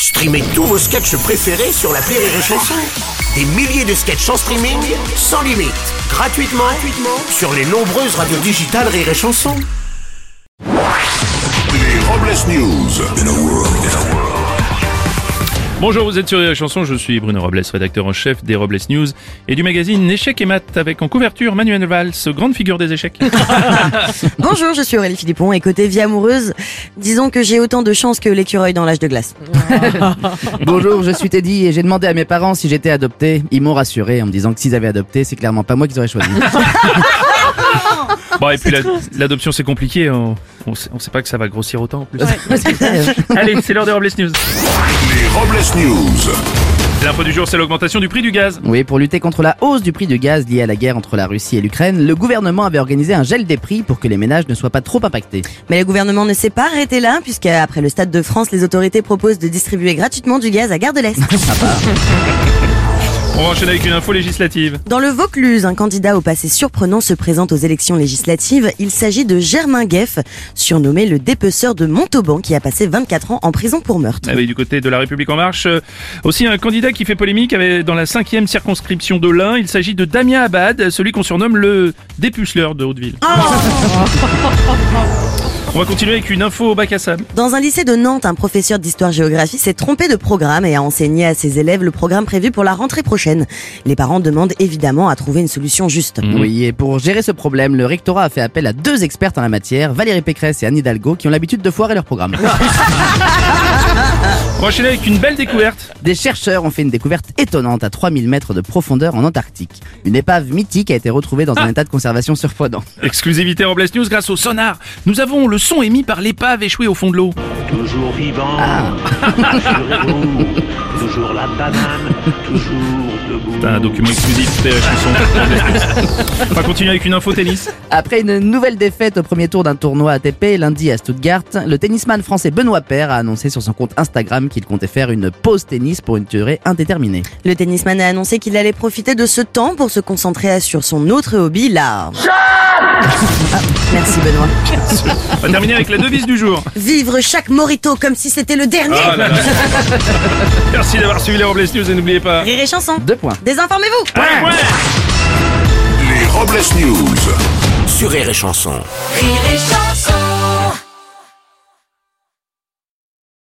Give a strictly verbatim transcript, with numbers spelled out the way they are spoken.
Streamez tous vos sketchs préférés sur l'appli Rire et Chanson. Des milliers de sketchs en streaming, sans limite, gratuitement, gratuitement sur les nombreuses radios digitales Rire et Chanson. Les Robles News. In a world, in a world. Bonjour, vous êtes sur Rire et Chanson, je suis Bruno Robles, rédacteur en chef des Robles News et du magazine Échecs et Maths, avec en couverture Manuel Valls, grande figure des échecs. Bonjour, je suis Aurélie Philippon et côté vie amoureuse, disons que j'ai autant de chance que l'écureuil dans l'âge de glace. Bonjour, je suis Teddy et j'ai demandé à mes parents si j'étais adopté. Ils m'ont rassuré en me disant que s'ils avaient adopté, c'est clairement pas moi qu'ils auraient choisi. Bon, et puis la- l'adoption c'est compliqué, on, on, sait, on sait pas que ça va grossir autant en plus. Ouais. Allez, c'est l'heure des Robles News. Les Robles News. L'info du jour, c'est l'augmentation du prix du gaz. Oui, pour lutter contre la hausse du prix du gaz liée à la guerre entre la Russie et l'Ukraine, le gouvernement avait organisé un gel des prix pour que les ménages ne soient pas trop impactés. Mais le gouvernement ne s'est pas arrêté là, puisqu'après le Stade de France, les autorités proposent de distribuer gratuitement du gaz à Gare de l'Est. On va enchaîner avec une info législative. Dans le Vaucluse, un candidat au passé surprenant se présente aux élections législatives. Il s'agit de Germain Gueff, surnommé le dépeceur de Montauban, qui a passé vingt-quatre ans en prison pour meurtre. Ah oui, du côté de La République En Marche, euh, aussi un candidat qui fait polémique avait dans la cinquième circonscription de l'Ain. Il s'agit de Damien Abad, celui qu'on surnomme le dépuceleur de Hauteville. On va continuer avec une info au bac à sable. Dans un lycée de Nantes, un professeur d'histoire-géographie s'est trompé de programme et a enseigné à ses élèves le programme prévu pour la rentrée prochaine. Les parents demandent évidemment à trouver une solution juste. Oui, et pour gérer ce problème, le rectorat a fait appel à deux expertes en la matière, Valérie Pécresse et Anne Hidalgo, qui ont l'habitude de foirer leur programme. On va enchaîner avec une belle découverte. Des chercheurs ont fait une découverte étonnante à trois mille mètres de profondeur en Antarctique. Une épave mythique a été retrouvée dans un état de conservation surprenant. Exclusivité Robles News grâce au sonar. Nous avons le son émis par l'épave échouée au fond de l'eau. Toujours vivant, rassurez-vous, toujours la banane, toujours debout. C'est un document exclusif. C'était la chanson. On va continuer avec une info tennis. Après une nouvelle défaite au premier tour d'un tournoi A T P lundi à Stuttgart, le tennisman français Benoît Paire a annoncé sur son compte Instagram qu'il comptait faire une pause tennis pour une durée indéterminée. Le tennisman a annoncé qu'il allait profiter de ce temps pour se concentrer sur son autre hobby, l'art. Ah, merci Benoît. On va terminer avec la devise du jour. Vivre chaque morito comme si c'était le dernier. Ah là là. Merci d'avoir suivi les Robles News et n'oubliez pas. Rire et chanson. Deux points. Désinformez-vous. Ouais, ouais. Les Robles News. Sur Rire et Chanson. Rire et chanson.